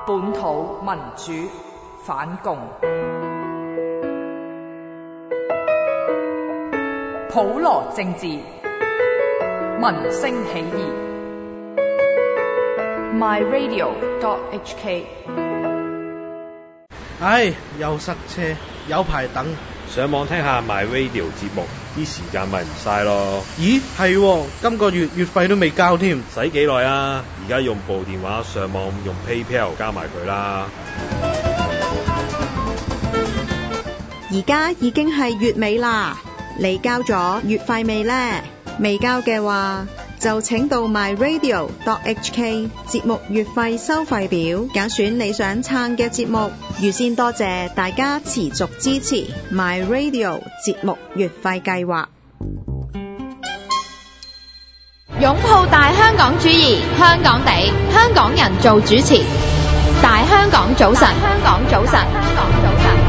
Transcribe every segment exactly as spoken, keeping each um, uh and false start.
本土民主反共，普羅政治，民聲起義。My Radio dot H K。 唉，又塞車，有排等。 上網聽下 My Radio 節目，啲時間咪唔嘥咯。 咦，係喎，今個月月費都未交添。 使幾耐啊？而家用部電話上網用 PayPal 交埋佢啦。 而家已經係月尾啦，你交咗月費未呢？未交嘅話，就請到 My Radio dot H K 節目月費收費表，揀選你想撐嘅節目。預先多謝大家持續支持 My Radio 節目月費計劃。 擁抱大香港主義，香港地，香港人做主持。大香港早晨，香港早晨，香港早晨。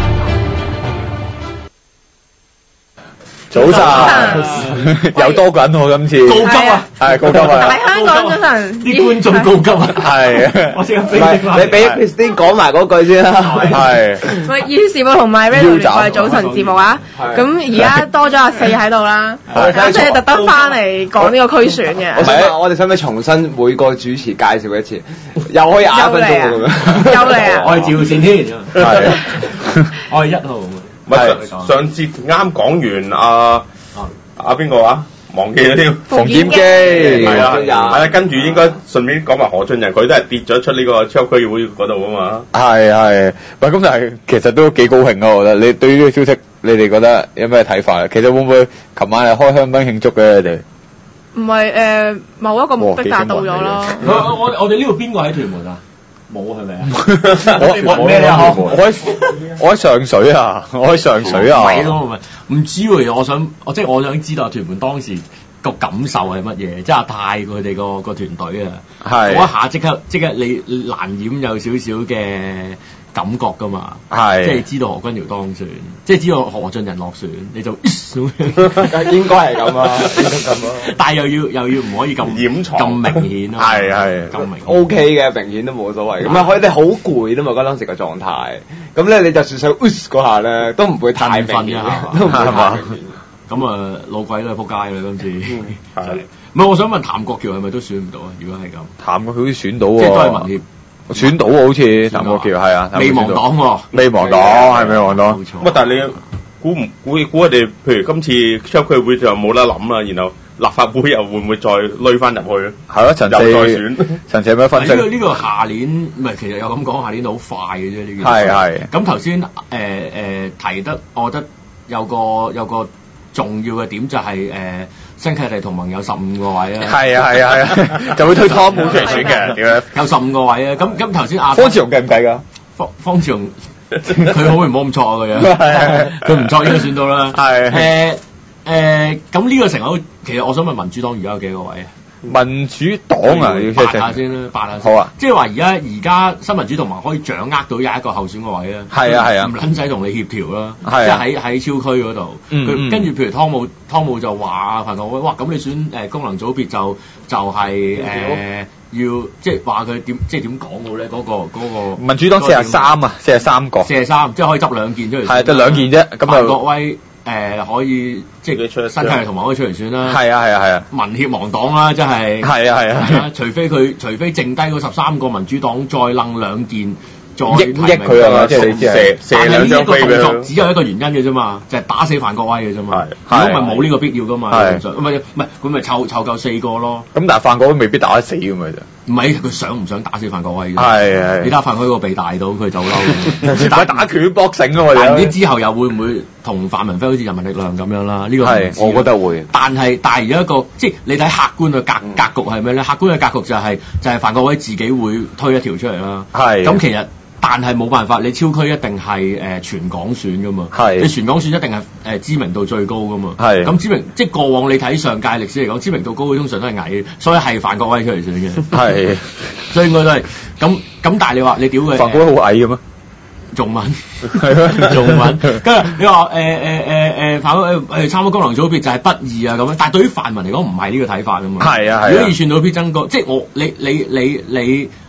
早晨，有多個人喎今次。 高級啊， 係高級啊！ 大香港早晨，啲觀眾高級啊， 係。 我即刻俾你俾 Christine 講埋嗰句先啦。係。 喂，於是我同埋 Radio 聯繫早晨節目啊，咁而家多咗阿四喺度啦，咁即係特登翻嚟講呢個區選嘅。 我想問，我哋使唔使重新每個主持介紹一次？又可以廿分鐘咁樣。 又嚟啊！ 我係趙善天， 係。 我係一號。 唔係上節啱講完阿阿邊個啊？忘記咗添。 馮檢基係啊，係啊，跟住應該順便講埋何俊仁，佢都係跌咗出呢個超級區議會嗰度啊嘛。 係係，喂，咁但係其實都幾高興啊！我覺得你對於呢個消息，你哋覺得有咩睇法啊？其實會唔會琴晚係開香檳慶祝嘅你哋？ 唔係誒，某一個目的達到咗咯。 我我我哋呢度邊個喺屯門啊？冇係咪啊？ 我咩啊？ 我喺我喺上水啊！我喺上水啊！ 唔係咯，唔係唔知喎。我想我即係我想知道屯門當時個感受係乜嘢？即係阿泰佢哋個個團隊啊，嗰一下即刻即刻你難掩有少少嘅感覺㗎嘛， 係即係知道何君堯當選，即係知道何俊仁落選，你就應該係咁啊，應該咁咯。 但係又要又要唔可以咁掩藏咁明顯咯， 係係咁明 OK 嘅，明顯都冇所謂。咁啊，佢哋好攰吖嘛，嗰當時個狀態。咁咧，你就算想嗰下咧，都唔會太明顯，都唔會太明顯。 咁啊，老鬼都係撲街啦，今次係唔係？我想問譚國僑係咪都選唔到啊？如果係咁， 譚國僑好似選到喎， 即係都係民協。 選到喎，好似譚國僑係啊， 未亡黨喎， 未亡黨係未亡黨。 冇錯。 乜？但係你估唔估估佢哋？譬如今次超區會就冇得諗啦，然後立法會又會唔會再攆翻入去咧？ 係咯，陳四又再選。 陳四有咩分析？ 呢個呢個下年唔係，其實有咁講，下年好快嘅啫呢件事。 係係。 咁頭先誒誒提得，我覺得有個有個重要嘅點就係誒。新契弟同盟有十五個位啊！ 係啊係啊係啊，就會推湯冇出嚟選嘅，點樣？ 有十五個位啊！咁咁頭先阿方志雄計唔計㗎？ 方方志雄佢好唔好咁錯啊？佢樣佢唔錯應該選到啦。係誒誒，咁呢個成個其實我想問民主黨而家有幾個位啊？ 民主黨啊，要八下先啦，八下先。 好啊！ 即係話而家而家新民主同盟可以掌握到有一個候選個位啊。 係啊係啊， 唔撚使同你協調啦。 係啊， 即係喺喺超區嗰度，佢跟住譬如湯姆湯姆就話啊，彭國威，哇咁你選誒功能組別就就係誒要即係話佢點即係點講好咧？嗰個嗰個民主黨四十三啊，四十三個， 四十三即係可以執兩件出嚟。 係得兩件啫，咁彭國威。誒、呃、可以即係佢新契同埋可以出嚟選啦， 係啊係啊係啊， 民協亡黨啦，真係係啊係啊， 除非佢除非剩低嗰十三個民主黨再掕兩件，再益益佢啊嘛，即係射射兩張飛俾佢。但係呢個動作只有一個原因嘅啫嘛，就係、是、打死范國威嘅啫嘛，如果唔係冇呢個必要噶嘛，唔係唔係咁咪湊湊夠四個咯。咁但係范國威未必打得死㗎嘛就。唔係佢想唔想打死范國威嘅？係係。你睇范國威個鼻大到佢就嬲。 打打拳搏繩啊！ 但唔知之後又會唔會同泛民飛好似人民力量咁樣啦？呢、這個係我覺得會。 但係但係而家一個即係你睇客觀嘅格格局係咩咧？客觀嘅格局就係、是、就係、是、范國威自己會推一條出嚟啦。係。咁其實。但係冇辦法，你超區一定係誒、呃、全港選噶嘛，你全港選一定係誒、呃、知名度最高噶嘛，咁知名即係過往你睇上屆歷史嚟講，知名度高嘅通常都係矮，所以係范國威出嚟選嘅，係，所以應該都係咁咁。但係你話你屌佢， 范國威好矮嘅咩？ 仲問係咯，仲問，跟住你話誒誒誒誒反誒誒參加功能組別就係不義啊咁樣，但係對於泛民嚟講唔係呢個睇法㗎嘛，係啊係。如果二選到必爭個，即係我你你你你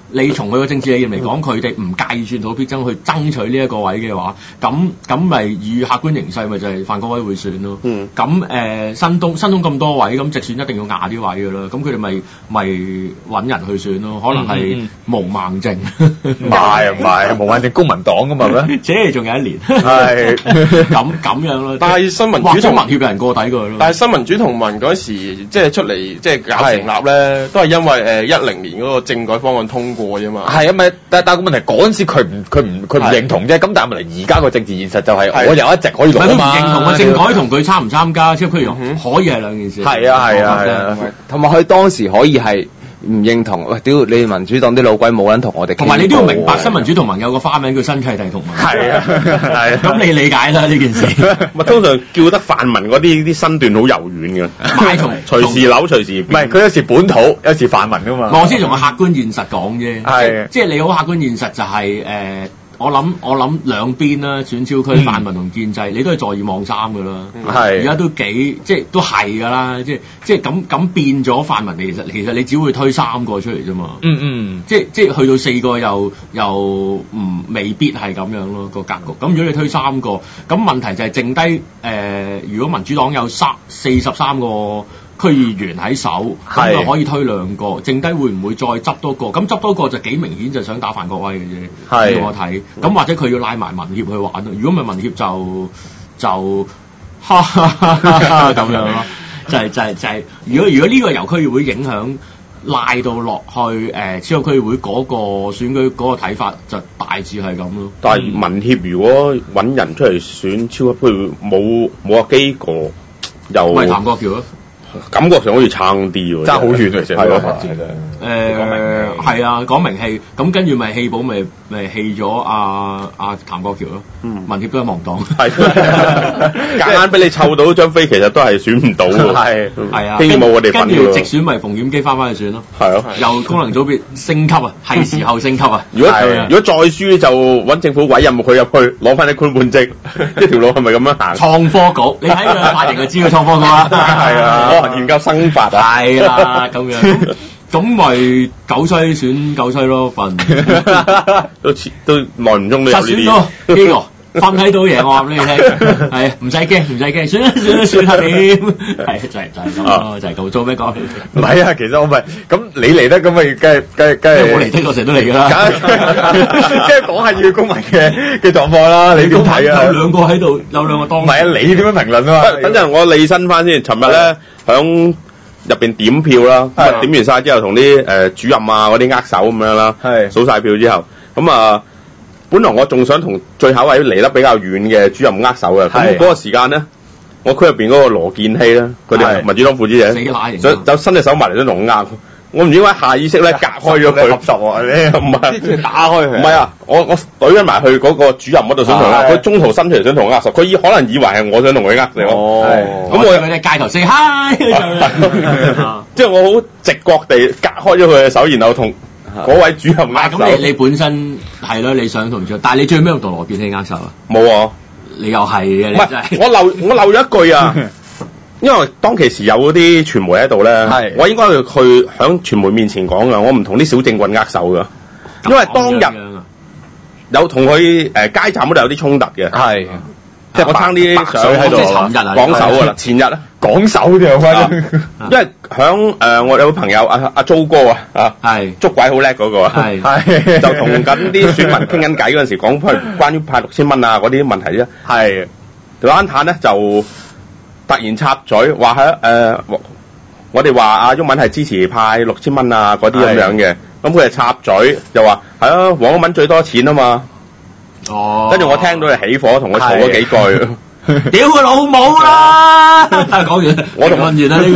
你從佢個政治理念嚟講，佢哋唔介意轉土必爭去爭取呢一個位嘅話，咁咁咪以客觀形勢咪就係范國威會選咯。嗯。咁誒、呃、新東新東咁多位，咁直選一定要壓啲位㗎啦。咁佢哋咪咪揾人去選咯，可能係毛孟靜。 唔係唔係，毛孟靜公民黨㗎嘛咩？ 這仲有一年。 係。咁咁樣咯。 但係新民主同民協有人過底過咯。 但係新民主同盟嗰時即係出嚟即係搞成立咧，都係因為誒一零年嗰個政改方案通過啫嘛。 係啊，咪但但個問題嗰陣時佢唔佢唔佢唔認同啫。咁但係問題而家個政治現實就係我有一席可以攞啊嘛。 唔認同個政改同佢參唔參加，即係佢可以係兩件事。 係啊係啊係啊， 同埋佢當時可以係唔認同。喂，屌你民主黨啲老鬼冇人同我哋。 同埋你都要明白，新民主同盟有個花名叫新契弟同盟。 係啊係啊， 咁你理解啦呢件事。 咪通常叫得泛民嗰啲啲身段好柔軟嘅， 買同隨時扭隨時。 唔係佢有時本土，有時泛民噶嘛。 我先從個客觀現實講啫。係，即係你好客觀現實就係、是、誒。呃我諗我諗兩邊啦，選超區泛民同建制，嗯、你都係坐二望三噶啦。係而家都幾即係都係噶啦，即係即係咁咁變咗泛民，其實其實你只會推三個出嚟啫嘛。嗯嗯，即係即係去到四個又又唔未必係咁樣咯個格局。咁如果你推三個，咁問題就係剩低誒、呃，如果民主黨有三四十三個區議員喺手，咁就可以推兩個，剩低會唔會再執多個？咁執多個就幾明顯就想打范國威嘅啫。係我睇，咁或者佢要拉埋民協去玩咯。如果唔係民協就就哈哈哈哈咁樣咯，就係、是、就係、是、就係、是。如果如果呢個由區議會影響拉到落去誒、呃、超級區議會嗰個選舉嗰個睇法，就大致係咁咯。 但係民協如果揾人出嚟選超級區議會，冇冇阿基過又咪譚國橋咯。 感覺上好似撐啲喎， 爭好遠嚟，成個發展。 誒係啊，講名氣，咁跟住咪棄保，咪咪棄咗阿阿譚國橋咯。嗯，民協都係亡黨。係， 夾硬俾你湊到張飛，其實都係選唔到喎。係係啊，希望我哋跟住直選咪馮檢基翻返去選咯。係咯，由功能組別升級啊，係時候升級啊。 如果如果再輸就揾政府委任佢入去攞翻啲官半職，一條路係咪咁樣行？ 創科局，你睇佢髮型就知佢創科局啦。係啊。研究生法啊， 係啦，咁樣，咁咪九西選九西咯，份都都耐唔中都有呢啲。 呢個瞓喺度贏，我話俾你聽，係唔使驚，唔使驚，算啦算啦算啦點，係就係就係咁咯，就係咁做咩講？ 唔係啊，其實我咪咁你嚟得咁咪梗係梗係梗係我嚟聽，我成日都嚟㗎啦， 即係講下要公民嘅嘅狀況啦，你點睇啊？ 有兩個喺度，有兩個當。 唔係啊，你點樣評論啊？ 等陣我理身翻先。尋日咧響入邊點票啦，咁啊點完晒之後，同啲誒主任啊嗰啲握手咁樣啦，數晒票之後，咁啊。本來我仲想同最後一位離得比較遠嘅主任握手嘅，咁嗰個時間咧，我區入邊嗰個羅健熙咧，佢哋民主黨副主席，想就伸隻手埋嚟想同我握，我唔知點解下意識咧隔開咗佢，合十喎，唔係打開佢，唔係啊，我我懟咗埋去嗰個主任嗰度想同佢，佢中途伸出嚟想同我握手，佢以可能以為係我想同佢握手，哦，咁我又喺街頭 say hi， 即係我好直覺地隔開咗佢嘅手，然後同嗰位主任握手。 咁你你本身係咯，你想同佢，但係你最尾用同羅健熙握手啊？ 冇啊， 你又係嘅， 唔係我漏我漏咗一句啊，因為當其時有嗰啲傳媒喺度咧，我應該去去響傳媒面前講噶，我唔同啲小政棍握手噶，因為當日有同佢誒街站嗰度有啲衝突嘅，係。即係我撐啲相喺度講手㗎啦，前日咧講手啲有關， 因為響誒我有個朋友阿阿租哥啊，啊係捉鬼好叻嗰個啊，係係就同緊啲選民傾緊偈嗰陣時講譬如關於派六千蚊啊嗰啲問題啫，係蘭坦咧就突然插嘴話喺誒我哋話阿毓民係支持派六千蚊啊嗰啲咁樣嘅，咁佢係插嘴又話係啊黃毓民最多錢啊嘛。哦，跟住我聽到佢起火，同佢嘈咗幾句， 屌佢老母啦！講完，我同問完啦呢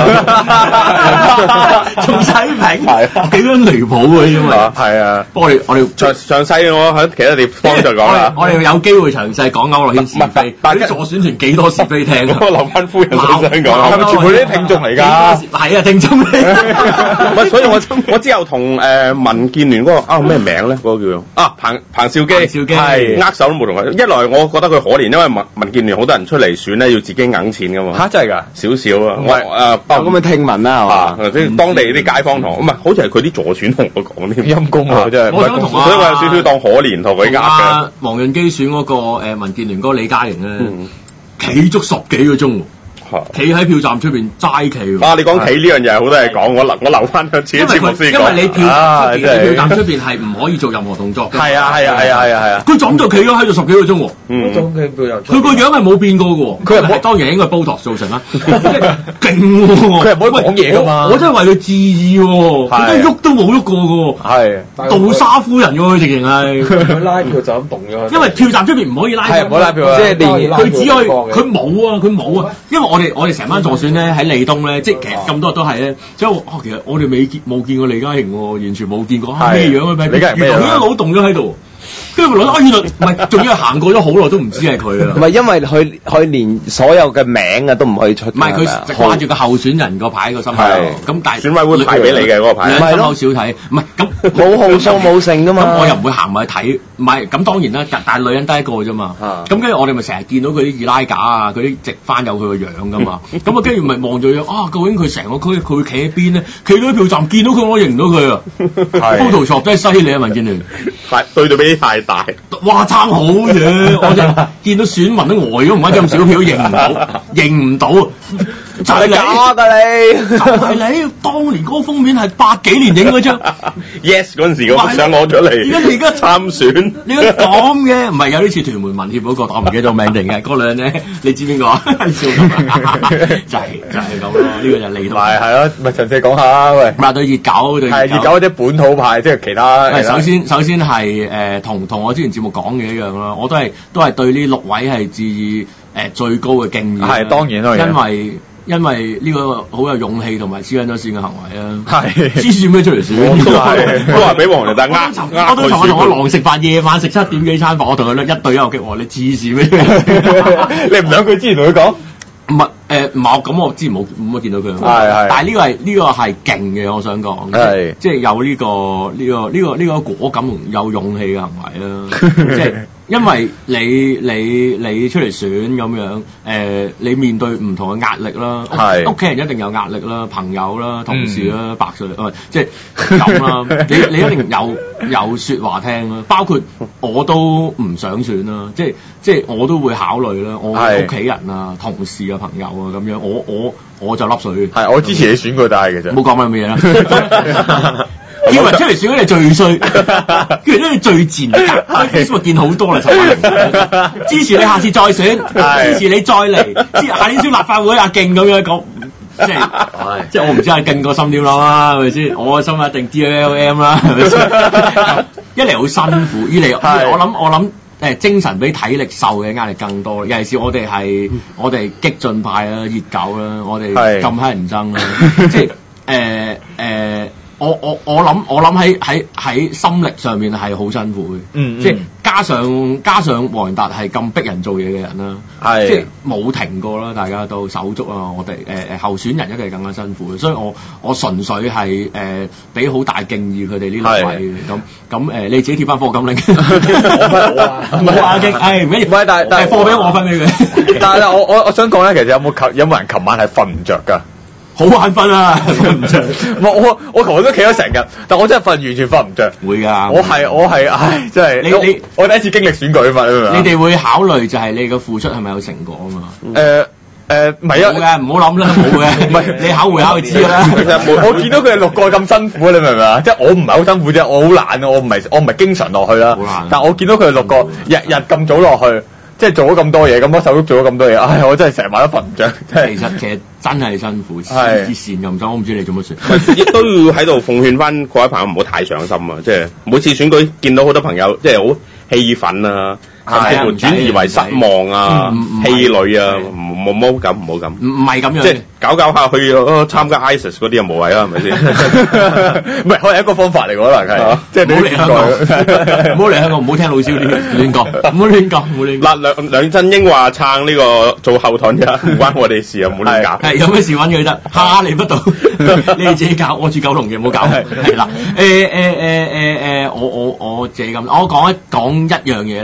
個，仲使評，幾咁離譜嘅因為， 係啊， 我哋我哋詳詳細我喺其他地方再講啦。 我哋有機會詳細講區諾軒是非，但係助選團幾多是非聽？ 我劉斌夫人好想講， 係咪全部啲聽眾嚟㗎？ 係啊，聽眾嚟。 唔係，所以我我之後同誒民建聯嗰個啊咩名咧？嗰個叫做啊彭彭兆基， 彭兆基係握手都冇同佢。一來我覺得佢可憐，因為民民建聯好多人出嚟選咧，要自己揞錢噶嘛。 嚇真係㗎？ 少少啊， 我誒哦咁樣聽聞啦係嘛？ 即係當地啲街坊同唔係，好似係佢啲助選同我講添。陰公啊真係， 我想同啊， 所以我有少少當可憐同佢呃嘅。 黃潤基選嗰個誒民建聯嗰個李嘉瑩咧，企足十幾個鐘喎。企喺票站出邊齋企喎！ 啊，你講企呢樣嘢好多嘢講，我留我留翻向前節目先講。 因為你票出邊票站出邊係唔可以做任何動作嘅。 係啊係啊係啊係啊係啊！ 佢總就企咗喺度十幾個鐘喎。 嗯， 佢個樣係冇變過嘅喎。佢係當然應該係 Botox 造成啦。勁喎！ 佢係唔可以講嘢㗎嘛？ 我真係為佢致意喎。佢都喐都冇喐過嘅喎。係。杜莎夫人喎，佢直情係。佢拉票就咁動咗。因為票站出邊唔可以拉票。係唔可以拉票啊！即係連佢只可以，佢冇啊，佢冇啊，因為我哋我哋成班助選咧喺利東咧，即係其實咁多日都係咧，即係哦，其實我哋未見冇見過李嘉瑩喎，完全冇見過咩樣啊！李嘉瑩原來佢一路動咗喺度。跟住咪諗啊，原來唔係，仲要行過咗好耐都唔知係佢啊！ 唔係因為佢佢連所有嘅名啊都唔可以出。唔係佢掛住個候選人個牌個心口，咁但係選委會派俾你嘅嗰個牌， 心口少睇，唔係咁冇號數冇剩噶嘛。 咁我又唔會行埋去睇，唔係咁當然啦，但係女人得一個啫嘛。咁跟住我哋咪成日見到佢啲二拉架啊，佢啲直翻有佢個樣噶嘛。咁啊跟住咪望住佢啊，究竟佢成個區佢會企喺邊咧？企到喺票站見到佢，我認唔到佢啊！Photoshop 真係犀利啊，民建聯太對對比太大。 哇！爭好嘢，我就見到選民都呆咗，唔係咁少票都認唔到，認唔到，就係你假㗎你， 就係你。當年嗰個封面係八幾年影嗰張 ，Yes 嗰陣時嗰幅相攞咗嚟。而家你而家參選， 你而家講嘅唔係有啲似屯門民協嗰個，我唔記得咗名定嘅嗰兩咧，你知邊個啊？笑咁就係就係咁咯，呢個就利到。 係係咯，咪詳細講下喂。 話對熱狗對係熱狗啲本土派，即係其他。 係首先首先係誒同同我之前節目講嘅一樣啦，我都係都係對呢六位係致以誒最高嘅敬意。 係當然當然。 因為因為呢個好有勇氣同埋黐緊咗線嘅行為啊！ 係黐線咩出嚟選？ 都係都係俾黃利達呃呃我都同我同我狼食飯，夜晚食七點幾餐飯，我同佢一對一擊喎，你黐線咩？ 你唔想佢之前同佢講？ 唔係誒，唔係咁，我之前冇冇見到佢。 係係。 但係呢個係呢個係勁嘅，我想講。係。即係有呢個呢個呢個呢個果敢同有勇氣嘅行為啦。即係。因為你你你出嚟選咁樣，誒、呃、你面對唔同嘅壓力啦，屋屋企人一定有壓力啦，朋友啦、同事啦、嗯、白水誒，即係咁啦。你你一定有有説話聽啦，包括我都唔想選啦，即係即係我都會考慮啦，我屋企人啊、同事啊、朋友啊咁樣，我我我就笠水。係我支持你選佢，但係其實冇講乜嘢啦。以為出嚟選嗰啲最衰，跟住都係最賤格。Facebook 見好多啦，陳偉霆支持你下次再選，支持你再嚟，支下年選立法會阿勁咁樣講，即係即係我唔知阿勁個心點諗啦，係咪先？我個心一定 D L M 啦，係咪先？一嚟好辛苦，二嚟我諗我諗誒精神比體力受嘅壓力更多。尤其是我哋係我哋激進派啦、熱狗啦，我哋咁乞人憎啦，即係誒誒。我我我諗我諗喺喺喺心力上面係好辛苦嘅，嗯嗯即係加上加上黃仁達係咁逼人做嘢嘅人啦，係即係冇停過啦，大家都手足啊，我哋誒誒候選人一定係更加辛苦嘅，所以我我純粹係誒俾好大敬意佢哋呢兩位嘅，咁咁誒你自己貼翻課金拎，冇話敬，誒唔緊要，唔係但但係課俾我分俾佢， 但係我我我想講咧，其實有冇琴有冇人琴晚係瞓唔着㗎？ 好眼瞓啊！瞓唔着。 我我我琴日都企咗成日，但我真係瞓完全瞓唔着。 會㗎。我係我係，唉，真係。你你我第一次經歷選舉啊嘛，你明唔明？ 你哋會考慮就係你嘅付出係咪有成果啊嘛？ 誒誒，唔係啊。冇嘅，唔好諗啦，冇嘅。唔係你考會考就知啦。 其實我見到佢哋六個咁辛苦，你明唔明啊？即係我唔係好辛苦啫，我好懶啊，我唔係我唔係經常落去啦。好懶。但係我見到佢哋六個日日咁早落去。即係做咗咁多嘢，咁多手足做咗咁多嘢，唉！我真係成晚都瞓唔着。 其實其實真係辛苦，黐線咁多，我唔知你做乜選。 亦都要喺度奉勸翻各位朋友唔好太上心啊！即係每次選舉見到好多朋友，即係好氣憤啊，甚至乎轉移為失望啊、氣餒啊，唔唔好咁，唔好咁。 唔唔係咁樣。即係搞搞下去參加 ISIS 嗰啲又無謂啦，係咪先？ 唔係，可能一個方法嚟，可能係。即係唔好嚟香港，唔好嚟香港，唔好聽老蕭亂亂講，唔好亂講，唔好亂。 嗱，梁梁振英話撐呢個做後盾啫，唔關我哋事啊，唔好亂搞。 係有咩事揾佢得，下嚟不到，你哋自己搞，我住九龍嘅，唔好搞。係啦，誒誒誒誒誒，我我我自己咁，我講一講一樣嘢啦，跟住你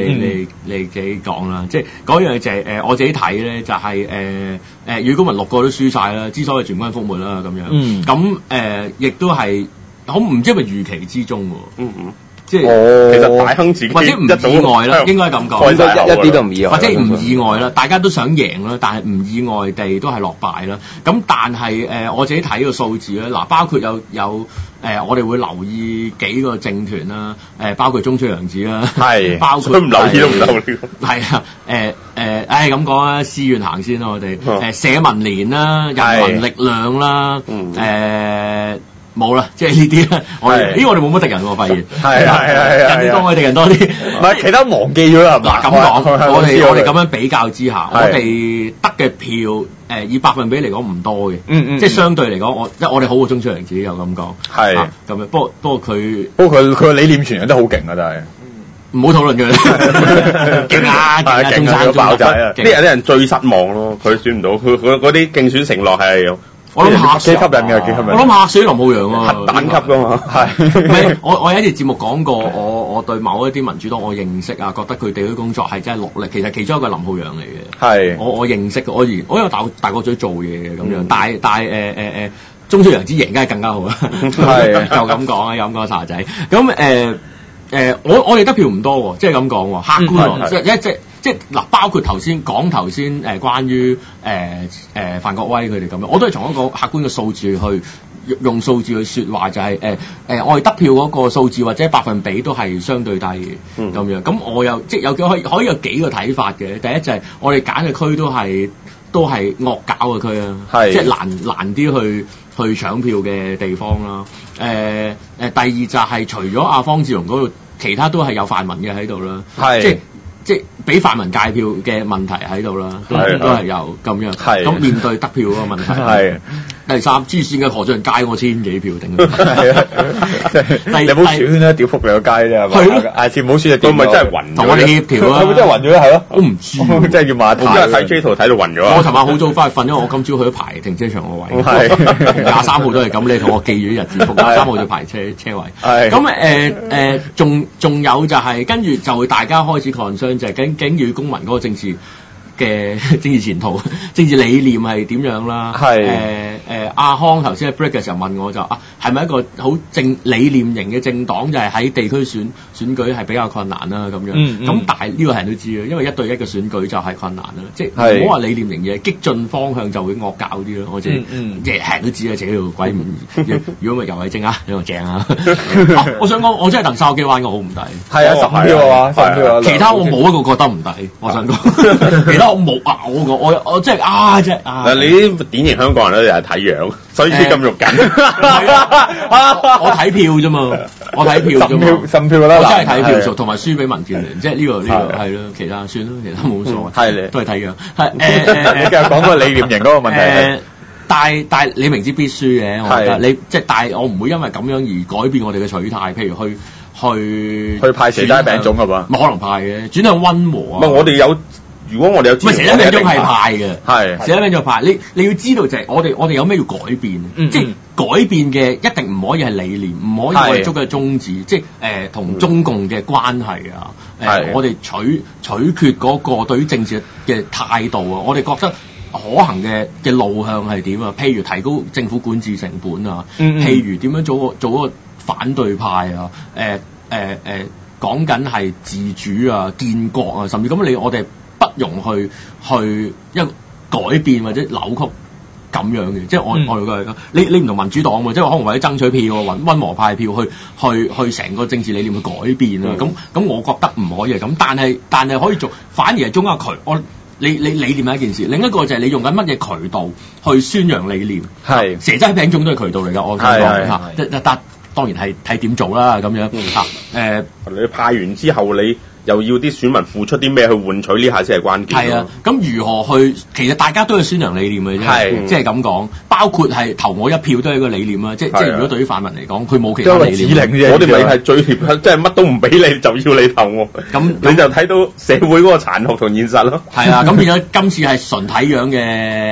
你你你自己講啦，即係嗰樣就係、是、誒、呃、我自己睇咧，就係誒誒與公民六個都輸晒啦，之所以全軍覆沒啦咁樣。嗯。咁誒亦都係好唔知係咪預期之中喎？嗯嗯。即係、哦、其實大亨自己或者唔意外啦，應該咁講，一啲都唔意外，或者唔意外啦，大家都想贏啦，但係唔意外地都係落敗啦。咁但係誒、呃、我自己睇個數字咧，嗱包括有有誒、呃、我哋會留意幾個政團啦，誒、呃、包括中出洋子啦，係包括唔留意都唔留意，係啊誒誒唉咁講啦，思遠行先啦，我哋誒、呃、社民連啦、人民力量啦，誒、嗯。呃冇啦，即係呢啲啦。我哋咦，我哋冇乜敵人喎，發現係係係人哋當我哋敵人多啲，唔係其他忘記咗啦。嗱咁講，我哋我哋咁樣比較之下，我哋得嘅票誒、呃、以百分比嚟講唔多嘅，嗯嗯，即係相對嚟講，我即係我哋好過中出良子又咁講，係咁樣。不過不過佢不過佢佢個理念傳揚得好勁啊，真係。唔好討論佢啦，勁啊勁啊，中山爆炸啊！啲人啲人最失望咯，佢選唔到，佢佢嗰啲競選承諾係。我諗嚇幾吸引嘅，幾吸引。我諗嚇死林浩洋啊，核彈級噶嘛。係，唔係我我有一次節目講過，我我對某一啲民主黨我認識啊，覺得佢哋啲工作係真係落力。其實其中一個林浩洋嚟嘅。係。我我認識，我而我有大大角咀做嘢嘅咁樣，嗯、但係但係誒誒誒，中出洋之贏梗係更加好啦。係，就咁講啊，有咁講茶仔。咁誒誒，我我哋得票唔多喎，即係咁講喎，客觀喎，即係一即。即係嗱，包括頭先講頭先誒，關於誒誒范國威佢哋咁樣，我都係從一個客觀嘅數字去用數字去説話，就係誒誒，我哋得票嗰個數字或者百分比都係相對低嘅咁、嗯、樣。咁我有即係有可以可以有幾個睇法嘅。第一就係我哋揀嘅區都係都係惡搞嘅區啊，即係難難啲去去搶票嘅地方啦。誒、呃、誒，第二就係除咗阿方志龍嗰度，其他都係有泛民嘅喺度啦，即係。即係俾泛民界票嘅問題喺度啦，都都係有咁樣。咁面對得票嗰個問題。係。第三，黐線嘅何俊佳我千幾票頂。係啊。你冇選啦，屌福你個街啫係嘛？係咯。下次唔好選就。佢咪真係暈？同我哋協調啊。係咪真係暈咗咧？係咯。我唔知。真係要馬太。我真係睇 J 圖睇到暈咗。我尋晚好早翻去瞓咗，我今朝去咗排停車場個位。係。廿三號都係咁，你同我記住日子，廿三號就排車車位。係。咁誒誒，仲仲有就係跟住就會大家開始 concern。就係緊緊與公民嗰個政治嘅政治前途、政治理念係點樣啦？係誒誒，阿康頭先喺 break 嘅時候問我就啊，係咪一個好正理念型嘅政黨？就係、是、喺地區選選舉係比較困難啦咁樣。咁、嗯嗯、但係呢個人都知啊，因為一對一嘅選舉就係困難啦，即係唔好話理念型嘢，激進方向就會惡搞啲咯。我知，即係人都知啊，自己條鬼唔如果咪游蕙禎啊，呢個正啊！我想講，我真係鄧筲箕灣我好唔抵。係啊，十票啊，十票啊，其他我冇一個覺得唔抵。我想講，其他我冇啊，我我我我真係啊，真係啊！嗱，你啲典型香港人咧又係睇樣，所以先咁肉緊。我睇票啫嘛，我睇票啫嘛，十票啦，我真係睇票數，同埋輸俾民建聯，即係呢個呢個係咯，其他算啦，其他冇所謂，係都係睇樣。係誒誒，你繼續講個理念型嗰個問題。誒，但係但係你明知必輸嘅，我覺得你即係，但係我唔會因為咁樣而改變我哋嘅取態，譬如去去去派蛇齋餅糭係嘛？冇可能派嘅，轉向溫和啊！唔係我哋有。如果我哋有，唔係蛇齋餅糭係派嘅，係蛇齋餅糭派。你你要知道就係我哋我哋有咩要改變，嗯、即係改變嘅一定唔可以係理念，唔可以我哋捉嘅宗旨，即係誒同中共嘅關係啊，誒、呃、我哋取取決嗰個對於政治嘅態度啊，我哋覺得可行嘅嘅路向係點啊？譬如提高政府管治成本啊，嗯、譬如點樣做個做個反對派啊，誒誒誒講緊係自主啊、建國啊，甚至咁你我哋。不容去去一改變或者扭曲咁樣嘅，即係我、嗯、我哋覺得你你唔同民主黨喎，即係可能為咗爭取票揾溫和派票去去去成個政治理念去改變啊，咁咁、嗯、我覺得唔可以係咁，但係但係可以做，反而係中間渠我你你理念係一件事，另一個就係你用緊乜嘢渠道去宣揚理念，係蛇齋餅糭都係渠道嚟㗎，我想講嚇，得得得，當然係睇點做啦咁樣嚇，誒、嗯呃、你派完之後你。又要啲選民付出啲咩去換取呢下先係關鍵。係啊，咁如何去？其實大家都係宣揚理念嘅啫，係即係咁講。包括係投我一票都係一個理念啦。即係即係如果對於泛民嚟講，佢冇其他理念。我哋咪係最即係乜都唔俾你，就要你投我。咁你就睇到社會嗰個殘酷同現實咯。係啊，咁變咗今次係純睇樣嘅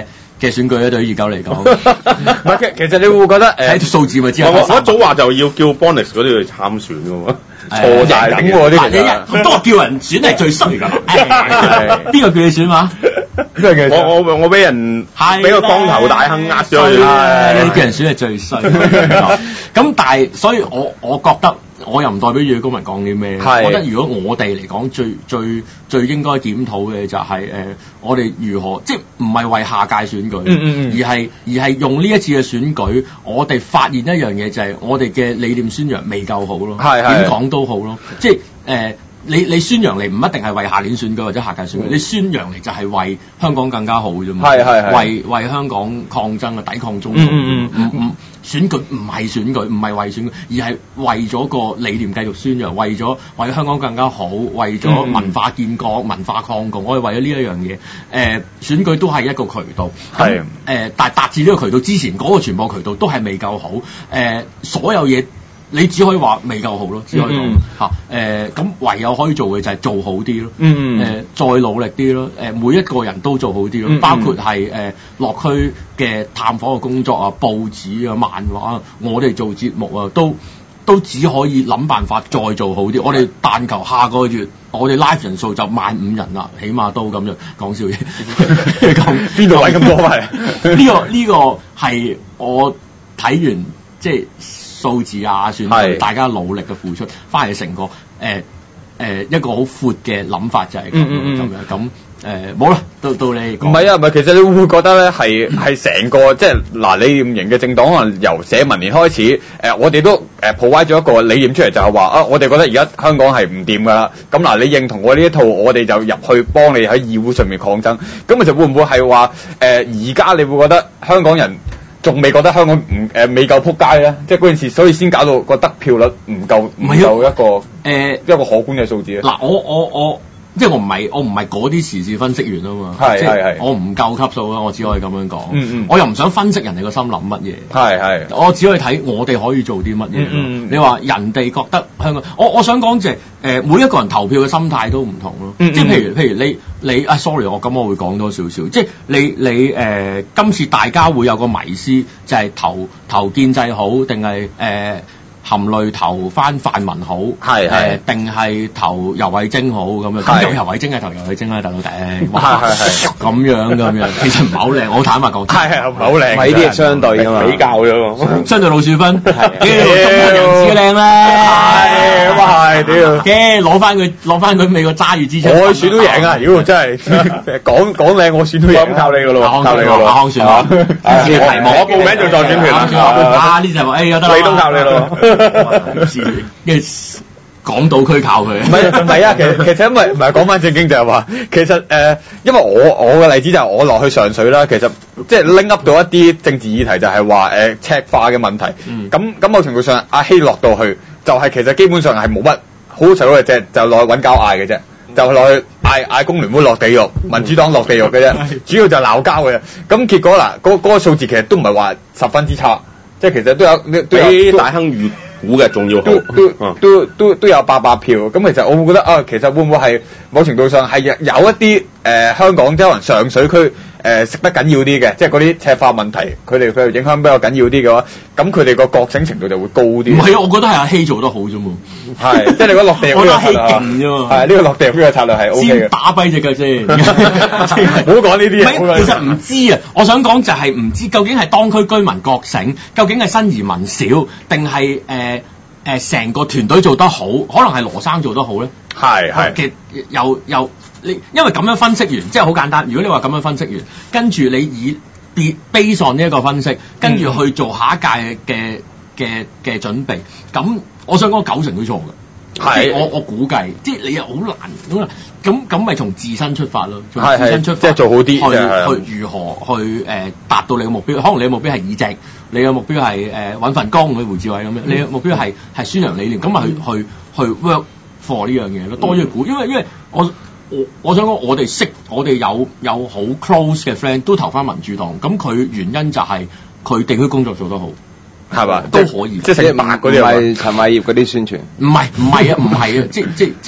嘅選舉咧，對於二九嚟講， 唔係其其實你會覺得誒睇數字咪知我我一早話就要叫 Bonix 嗰啲去參選㗎嘛，錯晒咁喎啲其實， 咁多叫人選係最衰㗎，邊個叫你選嘛？ 我我我俾人俾個光頭大亨呃咗佢， 呢啲叫人選係最衰。咁但係，所以我我覺得。我又唔代表粵語公民講啲咩，我覺得如果我哋嚟講，最最最應該檢討嘅就係、是、誒、呃，我哋如何即係唔係為下屆選舉，嗯嗯嗯而係而係用呢一次嘅選舉，我哋發現一樣嘢就係我哋嘅理念宣揚未夠好咯，點講都好咯，即係誒。呃你你宣揚嚟唔一定係為下年選舉或者下屆選舉，嗯、你宣揚嚟就係為香港更加好啫嘛。係係係。為為香港抗爭啊，抵抗中共。嗯嗯唔唔選舉唔係選舉，唔係為選舉，而係為咗個理念繼續宣揚，為咗為咗香港更加好，為咗文化建國、文化抗共，我哋為咗呢一樣嘢。誒、呃，選舉都係一個渠道。係。誒、呃，但係達至呢個渠道之前，嗰、那個傳播渠道都係未夠好。誒、呃，所有嘢。你只可以話未夠好咯，只可以講嚇誒，咁唯有可以做嘅就係做好啲咯，誒、嗯呃、再努力啲咯，誒、呃、每一個人都做好啲咯，嗯、包括係誒落區嘅探訪嘅工作啊、報紙啊、漫畫啊，我哋做節目啊，都都只可以諗辦法再做好啲。我哋但求下個月我哋 live 人數就萬五人啦，起碼都咁樣講笑嘢，講邊度位咁多係？呢、呢個呢、呢個係我睇完即係。數字啊，算係大家努力嘅付出，翻嚟成個誒誒、呃呃、一個好闊嘅諗法就係咁樣咁誒冇啦，到到你講。唔係啊，唔係其實你會唔會覺得咧係係成個即係嗱理念型嘅政黨可能由社民連開始誒、呃，我哋都誒 provide 咗一個理念出嚟，就係話啊，我哋覺得而家香港係唔掂㗎啦。咁嗱，你認同我呢一套，我哋就入去幫你喺議會上面抗爭。咁其實會唔會係話誒而家你會覺得香港人？仲未覺得香港唔誒未夠撲街咧，即係嗰件事，所以先搞到個得票率唔夠，唔夠一個誒、呃、一個可觀嘅數字咧。嗱，我我我即係我唔係我唔係嗰啲時事分析員啊嘛，係係係，我唔夠級數啊，我只可以咁樣講。嗯嗯，我又唔想分析人哋個心諗乜嘢，係係，我只可以睇我哋可以做啲乜嘢。嗯嗯，你話人哋覺得香港，我我想講就係誒每一個人投票嘅心態都唔同咯。嗯嗯，即係譬如譬如你。你啊 ，sorry， 我咁我會講多少少，即係你你誒、呃，今次大家會有個迷思，就係、是、投投建制好定係誒含淚投翻泛民好，係係定係投游蕙禎好咁樣，咁有游蕙禎係投游蕙禎啦，大佬頂，係係係咁樣咁樣，其實唔係好靚，我坦白講，係係唔係好靚，呢啲係相對㗎嘛，比較咗喎，相對老樹芬，屌中國人至靚啦，係咁啊係，屌，嘅攞翻佢攞翻佢美國揸住支槍，我選都贏啊，屌真係講講靚我選都贏，咁靠你㗎咯，靠你㗎咯，康選啊，我報名做助選團啦，啊呢就話誒有得，你都靠你咯。因為港島區靠佢，唔係唔係啊！其實其實因為唔係講翻正經就係話，其實誒、呃，因為我我嘅例子就係我落去上水啦，其實即係拎 up 到一啲政治議題就係話誒赤化嘅問題。咁咁某程度上，阿希落到去就係、是、其實基本上係冇乜好細佬嘅啫，就落去揾交嗌嘅啫，就落去嗌嗌工聯會落地獄，民主黨落地獄嘅啫，主要就鬧交嘅。咁結果嗱，嗰、那、嗰、個那個數字其實都唔係話十分之差。即係其實都有，都有比大亨預估嘅仲要好，都都、嗯、都都都有八百票。咁其實我會覺得啊，其實會唔會係某程度上係有一啲誒、呃、香港即係可能上水區誒食得緊要啲嘅，即係嗰啲赤化問題，佢哋佢影響比較緊要啲嘅話，咁佢哋個覺醒程度就會高啲。唔係啊，我覺得係阿希做得好啫嘛。係，即係你講落地獄呢個策略，勁啫嘛。係呢、呢個落地獄呢個策略係 O K 嘅。先打跛隻腳先，唔好講呢啲嘢。其實唔知啊，我想講就係唔知究竟係當區居民覺醒，究竟係新移民少，定係誒誒成個團隊做得好，可能係羅生做得好咧。係係，其實又又。你因為咁樣分析完，即係好簡單。如果你話咁樣分析完，跟住你以 base on 呢一個分析，跟住去做下一屆嘅嘅嘅準備，咁我想講九成都錯嘅。係，我我估計，即係你又好難咁咁咁咪從自身出發咯，從自身出發，即係做好啲，去去如何去誒、呃、達到你嘅目標？可能你嘅目標係議席，你嘅目標係誒揾份工去胡志偉咁樣，嗯、你嘅目標係係宣揚理念，咁咪去去去 work for 呢樣嘢咯，多咗估，因為因為我。我我想講，我哋識，我哋有有好 close 嘅 friend 都投翻民主黨，咁佢原因就係佢地區工作做得好，係嘛，都可以，即係白嗰啲，唔係陳偉業嗰啲宣傳，唔係唔係啊，唔係啊，即即即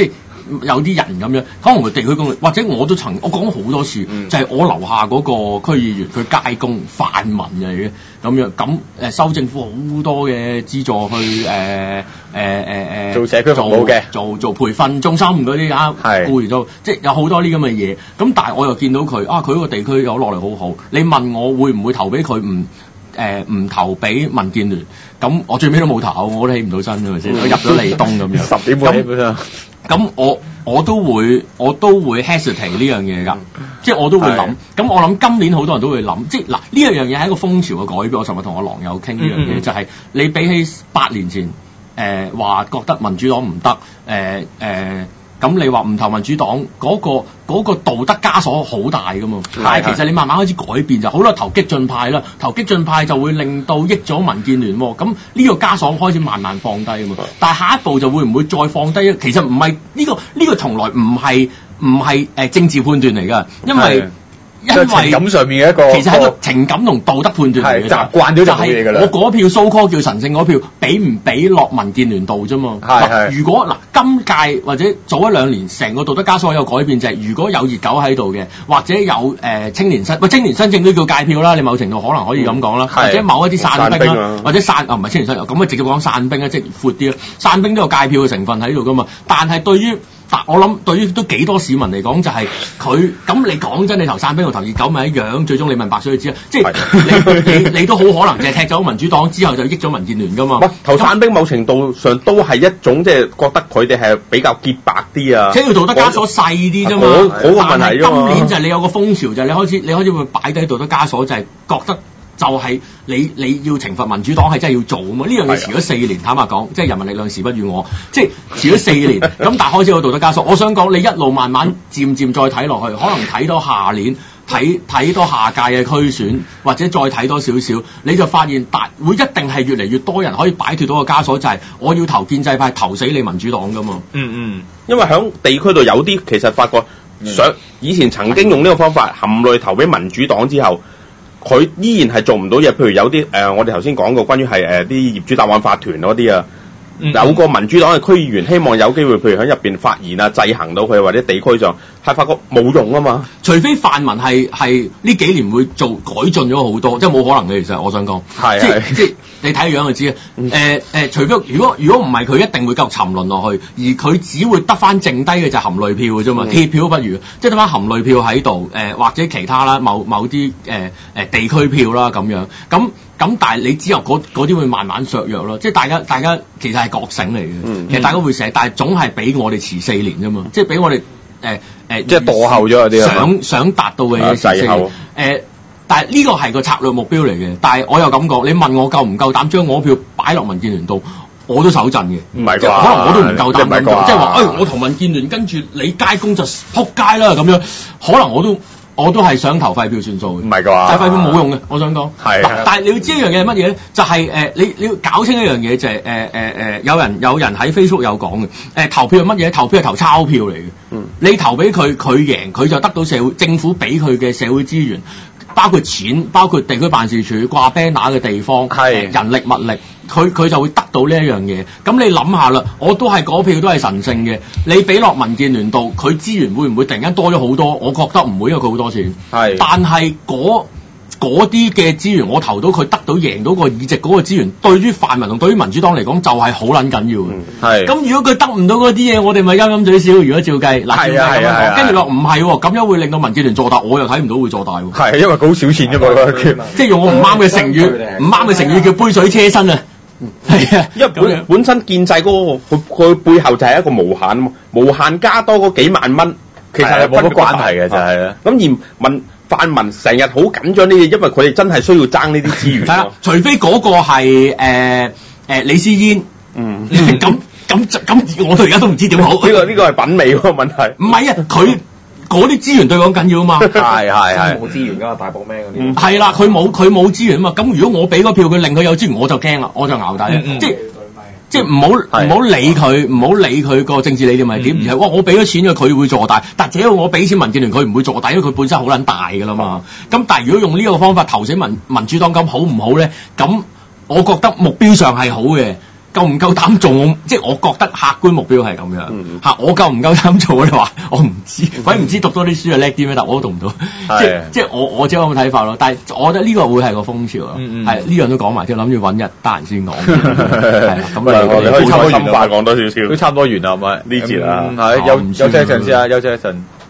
有啲人咁樣，可能會地區工會，或者我都曾我講好多次，嗯、就係我樓下嗰個區議員佢街工泛民嚟嘅咁樣，咁誒收政府好多嘅資助去誒誒誒誒做社區服務嘅， 做做，做培訓中心嗰啲啊，僱員做，即係有好多呢咁嘅嘢。咁但係我又見到佢啊，佢個地區有落嚟好好。你問我會唔會投俾佢？唔誒唔投俾民建聯，咁我最尾都冇投，我都起唔到身嘅咪先，我入咗利東咁樣， 十點半起本啊！ 咁我我都會我都會 hesitate 呢樣嘢㗎，即係我都會諗。咁我諗今年好多人都會諗，即係嗱呢樣樣嘢係一個風潮嘅改變。我尋日同我狼友傾呢樣嘢，嗯嗯就係你比起八年前誒話、呃、覺得民主黨唔得誒誒。呃呃咁你話唔投民主黨嗰、嗰個嗰個道德枷鎖好大噶嘛？但係其實你慢慢開始改變就好啦，投激進派啦，投激進派就會令到益咗民建聯喎。咁呢個枷鎖開始慢慢放低啊嘛。但係下一步就會唔會再放低？其實唔係呢個呢、呢個從來唔係唔係誒政治判斷嚟㗎，因為。因為情感上面嘅一個， 其實係一個情感同道德判斷嚟嘅， 習慣咗就冇嘢㗎啦。 我嗰票 so call 叫神聖嗰票，俾唔俾落民建聯度啫嘛。嗱，如果嗱今屆或者早一兩年，成個道德枷鎖有改變，就係、是、如果有熱狗喺度嘅，或者有誒、呃、青年新，喂青年新政都叫界票啦。你某程度可能可以咁講啦，或者某一啲散兵啦，兵或者散啊唔係青年新，咁啊直接講散兵啊，即係闊啲啦。散兵都有界票嘅成分喺度㗎嘛。但係對於但我諗對於都幾多市民嚟講，就係佢咁你講真，你投散兵同投熱狗咪一樣，最終你問白水知啊，即係你你你都好可能就係踢走民主黨之後就益咗民建聯噶嘛。 投散兵某程度上都係一種即係覺得佢哋係比較潔白啲啊， 即係道德枷鎖細啲啫嘛。 但係今年就係你有個風潮，就係你開始你開始會擺低道德枷鎖，就係覺得。就係你你要懲罰民主黨係真係要做啊嘛！呢樣嘢遲咗四年，坦白講，即係人民力量時不與我，即係遲咗四年。咁但係開始有道德枷鎖，我想講你一路慢慢漸漸再睇落去，可能睇到下年，睇睇到下屆嘅區選，或者再睇多少少，你就發現大會一定係越嚟越多人可以擺脫到個枷鎖，就係、是、我要投建制派，投死你民主黨噶嘛。 嗯嗯，因為喺地區度有啲其實發覺想以前曾經用呢個方法含淚投俾民主黨之後。佢依然係做唔到嘢，譬如有啲誒、呃，我哋頭先講過關於係誒啲業主立案法團嗰啲啊，嗯、有個民主黨嘅區議員希望有機會，譬如喺入邊發言啊，制衡到佢，或者地區上係發覺冇用啊嘛。 除非泛民係係呢幾年會做改進咗好多，即係冇可能嘅。其實我想講，係即係即係你睇樣就知啊。誒、呃、誒、呃，除非如果如果唔係，佢一定會繼續沉淪落去，而佢只會得翻剩低嘅就係含淚票嘅啫嘛，鐵、嗯、票不如，即係得翻含淚票喺度，誒、呃、或者其他啦，某某啲誒誒地區票啦咁樣，咁咁但係你之後嗰嗰啲會慢慢削弱咯，即係大家大家其實係覺醒嚟嘅，嗯、其實大家會寫，但係總係比我哋遲四年啫嘛，即係比我哋。誒誒，呃、即係墮後咗啲想想達到嘅嘢，滯後。誒，但係呢個係個策略目標嚟嘅。但係我又咁講，你問我夠唔夠膽將我票擺落民建聯度，我都手震嘅。 唔係啩？ 可能我都唔夠膽咁做，即係話，誒、哎，我同民建聯跟住你街工就撲街啦咁樣，可能我都。我都係想投廢票算數嘅， 唔係啩？ 但係廢票冇用嘅，我想講。 係嗱，但係你要知一樣嘢係乜嘢咧？就係、是、誒、呃，你你要搞清一樣嘢就係誒誒誒，有人有人喺 Facebook 有講嘅，誒、呃、投票係乜嘢？投票係投鈔票嚟嘅。嗯，你投俾佢，佢贏，佢就得到社會政府俾佢嘅社會資源。包括錢，包括地區辦事處掛 banner 嘅地方，係人力物力，佢佢就會得到呢一樣嘢。咁你諗下啦，我都係嗰票都係神聖嘅。你俾落民建聯度，佢資源會唔會突然間多咗好多？我覺得唔會，因為佢好多錢。係，但係嗰嗰啲嘅資源，我投到佢得到贏到個議席嗰個資源，對於泛民同對於民主黨嚟講就係好撚緊要嘅。係、嗯。咁如果佢得唔到嗰啲嘢，我哋咪陰陰嘴笑。如果照計，嗱，照計咁樣講，跟住落唔係喎，咁樣會令到民建聯做大，我又睇唔到會做大喎。 係，因為佢好少錢啫嘛， 即係用我唔啱嘅成語，唔啱嘅成語叫杯水車薪啊。係啊， 因為本本身建制嗰、嗰個佢佢背後就係一個無限啊嘛，無限加多嗰幾萬蚊，其實係冇乜關係嘅就係啦。咁而民泛民成日好緊張呢啲，因為佢哋真係需要爭呢啲資源。 係啊，除非嗰個係誒誒李思嫣，嗯，咁咁咁，我到而家都唔知點好。 呢個呢個係品味嗰個問題。 唔係啊，佢嗰啲資源對我緊要啊嘛。 係係係。 冇資源㗎嘛，大埔咩嗰啲。 係啦，佢冇佢冇資源啊嘛。咁如果我俾個票佢，令佢有資源，我就驚啦，我就淆底。嗯、即係。即係唔好唔好理佢，唔好理佢個政治理念係點，嗯、而係哇我俾咗錢嘅佢會做大，但只要我俾錢民建聯佢唔會做大，因為佢本身好撚大㗎啦嘛。咁、嗯、但係如果用呢個方法投死民民主黨咁好唔好咧？咁我覺得目標上係好嘅， 夠唔夠膽做？我即係我覺得客觀目標係咁樣嚇、嗯，我夠唔夠膽做？你話我唔知，鬼唔知讀多啲書就叻啲咩？但我都讀唔到，即係即係我我只有咁嘅睇法咯。但係我覺得呢個會係個風潮咯，係、嗯、呢樣都講埋，即係諗住揾日得閒先講。係啦，咁啊， 我哋可以差唔多完啦，講多少少， 都差唔多完啦，係咪？ 呢節啦， 係休休息一陣先啊，休息一陣。